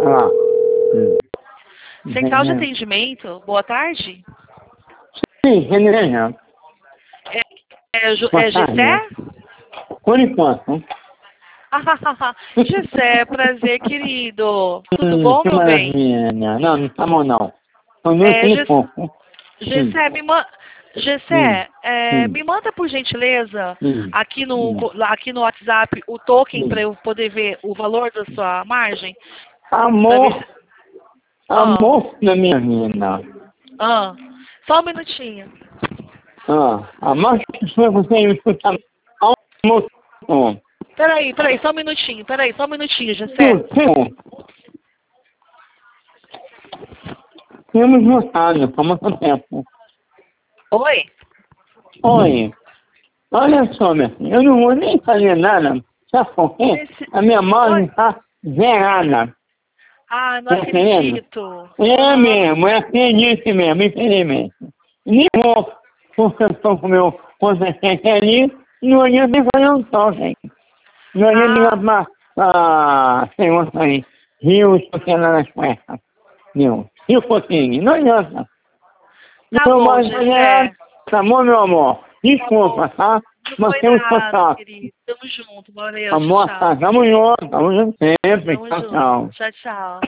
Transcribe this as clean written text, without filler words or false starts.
Ah. Central de atendimento, boa tarde. Sim, Renan. É Boa tarde. Gessé? Por enquanto. Gessé, prazer, querido. Tudo bom, Que meu bem? maravilha. Não, não tá bom, não. Tô no telefone. Gessé, me manda por gentileza aqui no WhatsApp o token para eu poder ver o valor da sua margem. Amor. Amor da minha vida. Só um minutinho. A mais que você escutar amor. Peraí, só um minutinho, Gessé. Temos notado há muito tempo. Oi? Oi. Olha só, minha filha, eu não vou nem fazer nada. Sabe por quê? A minha margem está zerada. Ah, não acredito. É mesmo, eu acredito mesmo, infelizmente. Nem vou, porque eu estou com o meu consciente ali, não adianta fazer um toque. Não adianta ligar para, sei lá, aí, Rio, porque lá nas cuecas. Viu? Rio Coutinho, não adianta. Tá Não bom, vai fazer nada, tá bom, meu amor? Desculpa, tá? Mas temos contato. Querido. Tamo junto, valeu, Amor, tchau. tá, tamo junto sempre, Tamo tchau, junto. tchau. Tchau, tchau.